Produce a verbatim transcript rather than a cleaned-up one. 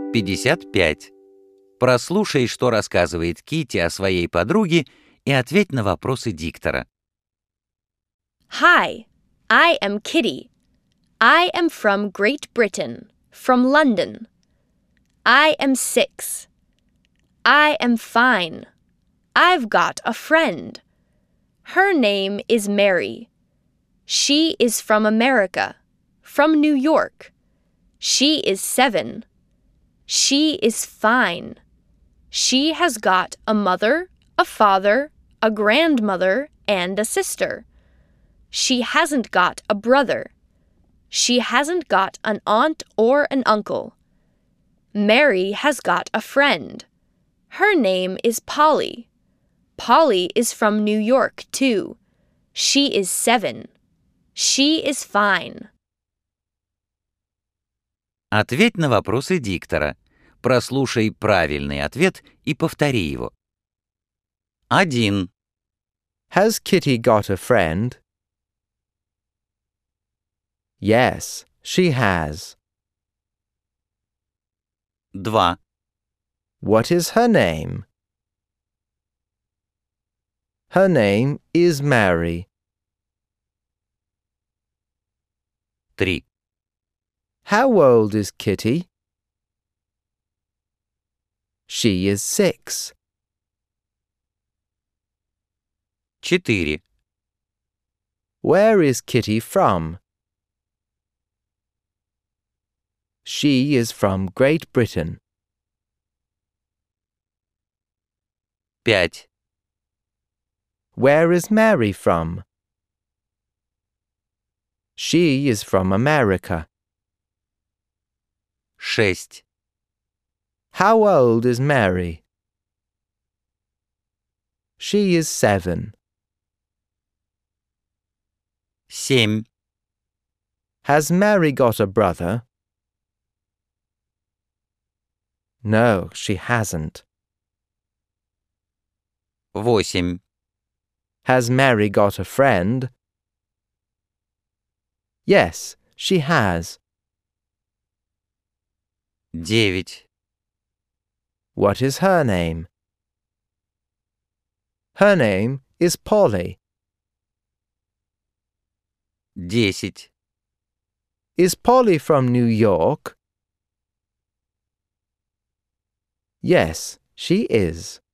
пятьдесят пять. Прослушай, что рассказывает Китти о своей подруге, и ответь на вопросы диктора. Hi, I am Kitty. I am from Great Britain, from London. I am six. I am fine. I've got a friend. Her name is Mary. She is from America, from New York. She is seven. She is fine. She has got a mother, a father, a grandmother, and a sister. She hasn't got a brother. She hasn't got an aunt or an uncle. Mary has got a friend. Her name is Polly. Polly is from New York, too. She is seven. She is fine. Ответь на вопросы диктора. Прослушай правильный ответ и повтори его. один. Has Kitty got a friend? Yes, she has. два. What is her name? Her name is Mary. три. How old is Kitty? She is six. четыре. Where is Kitty from? She is from Great Britain. пять. Where is Mary from? She is from America. шесть. How old is Mary? She is seven. семь. Has Mary got a brother? No, she hasn't. восемь. Has Mary got a friend? Yes, she has. девять. What is her name? Her name is Polly. десять. Is Polly from New York? Yes, she is.